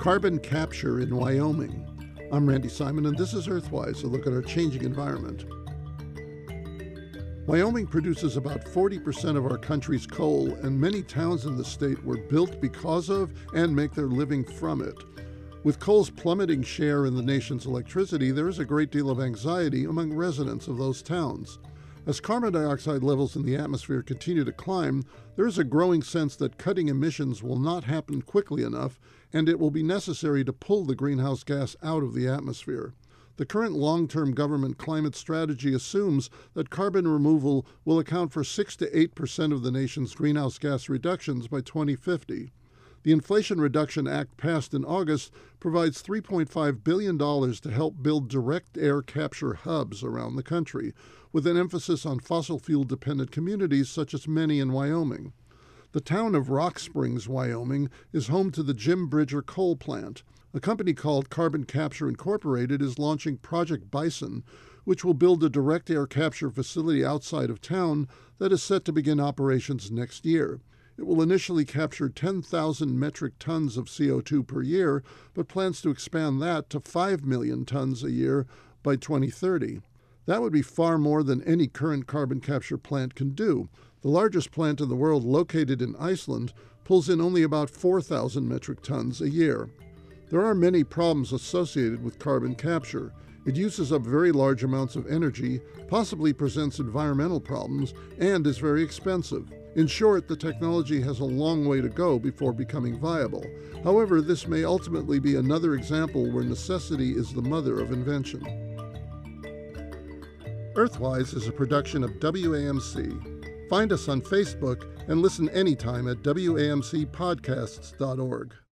Carbon capture in Wyoming. I'm Randy Simon, and this is Earthwise, a look at our changing environment. Wyoming produces about 40% of our country's coal, and many towns in the state were built because of and make their living from it. With coal's plummeting share in the nation's electricity, there is a great deal of anxiety among residents of those towns. As carbon dioxide levels in the atmosphere continue to climb, there is a growing sense that cutting emissions will not happen quickly enough, and it will be necessary to pull the greenhouse gas out of the atmosphere. The current long-term government climate strategy assumes that carbon removal will account for 6 to 8% of the nation's greenhouse gas reductions by 2050. The Inflation Reduction Act passed in August provides $3.5 billion to help build direct air capture hubs around the country, with an emphasis on fossil fuel-dependent communities such as many in Wyoming. The town of Rock Springs, Wyoming, is home to the Jim Bridger coal plant. A company called Carbon Capture Incorporated is launching Project Bison, which will build a direct air capture facility outside of town that is set to begin operations next year. It will initially capture 10,000 metric tons of CO2 per year, but plans to expand that to 5 million tons a year by 2030. That would be far more than any current carbon capture plant can do. The largest plant in the world, located in Iceland, pulls in only about 4,000 metric tons a year. There are many problems associated with carbon capture. It uses up very large amounts of energy, possibly presents environmental problems, and is very expensive. In short, the technology has a long way to go before becoming viable. However, this may ultimately be another example where necessity is the mother of invention. Earthwise is a production of WAMC. Find us on Facebook and listen anytime at WAMCpodcasts.org.